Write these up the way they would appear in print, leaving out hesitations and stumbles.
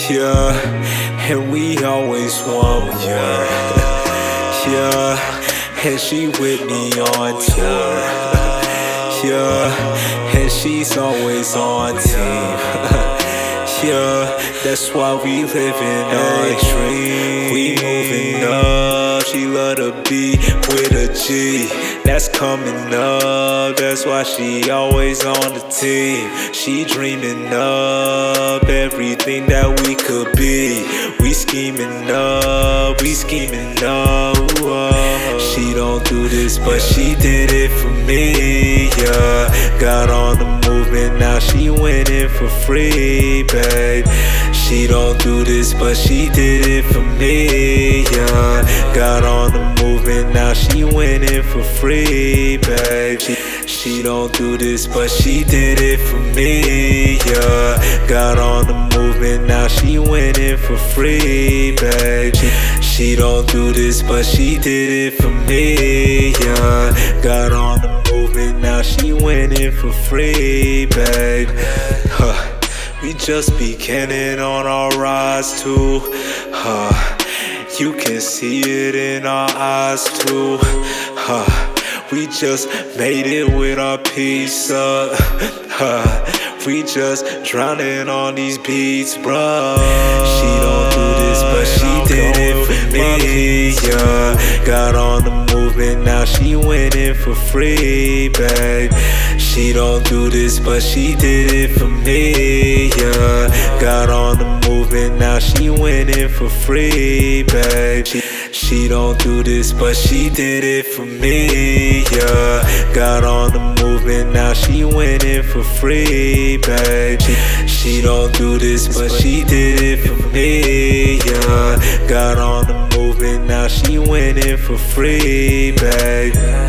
Yeah, and we always want, yeah, and she with me on tour, yeah, and she's always on team, yeah, that's why we living our dream. We moving up, she love to be with a G. That's coming up, that's why she always on the team. She dreaming up everything that we could be. We scheming up, we scheming up. She don't do this, but she did it for me, yeah. Got on the movement, now she winning for free, babe. She don't do this, but she did it for me, yeah. Got on the movement, now she winning for free, babe. She don't do this, but she did it for me, yeah. Got on the movement, now she winning for free, babe. She don't do this, but she did it for me, yeah. Got on the movement, now she winning for free, babe. We just beginning on our rise too. You can see it in our eyes too. We just made it with our peace up. We just drowning on these beats, bruh. She don't do this, but she did it for me, yeah. Got on the movement, now she winning for free, babe. She don't do this, but she did it for me, yeah. Got on the movement, now she winning for free, babe. She don't do this, but she did it for me, yeah. Got on the movement, now she winning for free, babe. She don't do this, but she did it for me, yeah. Got on the movement, now she winning for free, babe.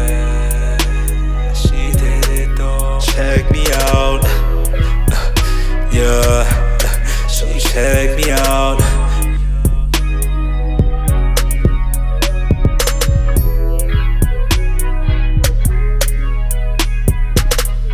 She did it though. Check me out, yeah. So check me out.